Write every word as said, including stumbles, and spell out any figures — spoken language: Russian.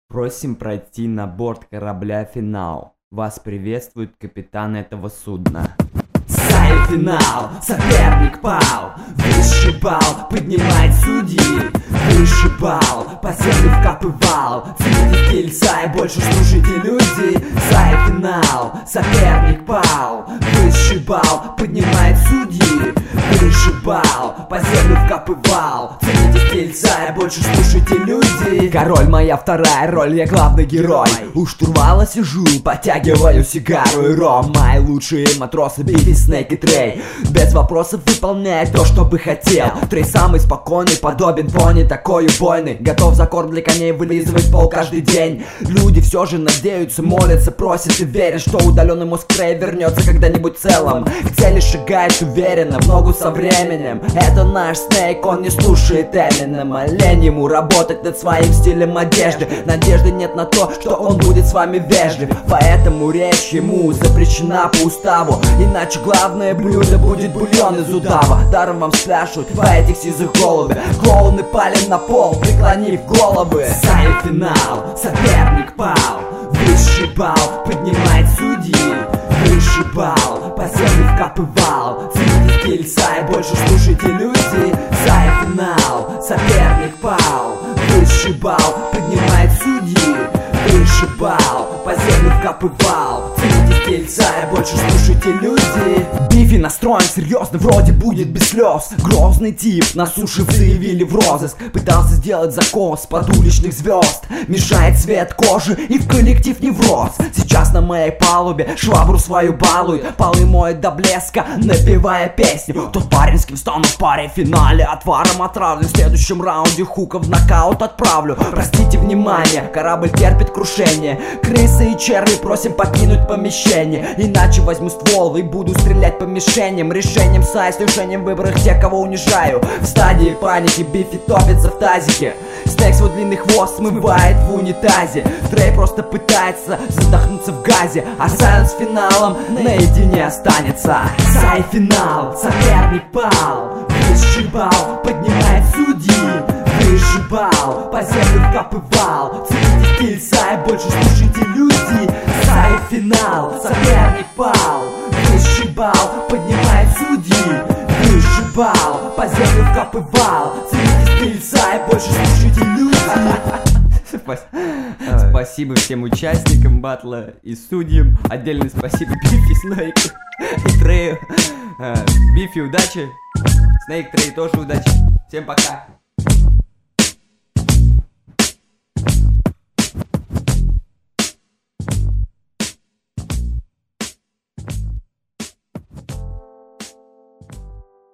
Просим пройти на борт корабля «Финал». Вас приветствует капитан этого судна. Финал, соперник пал, высший балл поднимает судьи. Высший балл, по земле вкапывал, цените стельца и больше слушайте люди. Финал, соперник пал, высший балл поднимает судьи. Высший балл, по земле вкапывал, цените стельца и больше слушайте люди. Король моя вторая роль, я главный герой. У штурвала сижу, потягиваю сигару и ром. Мои лучшие матросы Бифи, Снейк и Трей без вопросов выполняет то, что бы хотел. Трей самый спокойный, подобен пони, такой убойный. Готов за корм для коней вылизывать пол каждый день. Люди все же надеются, молятся, просят и верят, что удаленный мозг Трей вернется когда-нибудь целым. К цели шагает уверенно, в ногу со временем. Это наш Снейк, он не слушает Эминема. Лень ему работать над своим стилем одежды. Надежды нет на то, что он будет с вами вежлив. Поэтому речь ему запрещена по уставу. Иначе главное блюдо будет бульон из удава. Даром вам спрашивают по этих сизых голубях. Клоуны палим на пол, преклонив головы. Финал, соперник пал, высший балл поднимает судьи. Высший балл, по земле вкапывал, цените стельца и больше слушайте люди. Финал, соперник пал, высший балл поднимает судьи. Высший балл, по земле вкапывал, цените стельца и больше слушайте люди. Бифи настроен серьезно, вроде будет без слез. Грозный тип, на суше заявили в розыск. Пытался сделать закос под уличных звезд. Мешает цвет кожи и в коллектив невроз. Сейчас на моей палубе швабру свою балует. Полы моет до блеска, напевая песню. Тот парень, с кем стану в паре в финале, отваром отравлен. В следующем раунде хука в нокаут отправлю. Простите внимание, корабль терпит крушение. Крысы и черви просим покинуть помещение. Иначе возьму ствол и буду стрелять по мишеням. Решением сайс, решением выборах тех, кого унижаю. В стадии паники Бифи топится в тазике. Снейк свой длинный хвост смывает в унитазе. Трей просто пытается задохнуться в газе. А Сайленс с финалом наедине останется. Финал, соперник пал, высший балл поднимает судьи. Высший балл, по земле вкапывал, цените стельца и больше слушайте люди. Финал, соперник пал, высший балл поднимает судьи. Высший балл, по земле вкапывал, цените стельца и больше слушайте люди. Спасибо всем участникам батла и судьям. Отдельное спасибо Бифи, Снейку и Трею. Бифи, удачи. Снейк, Трей тоже удачи. Всем пока.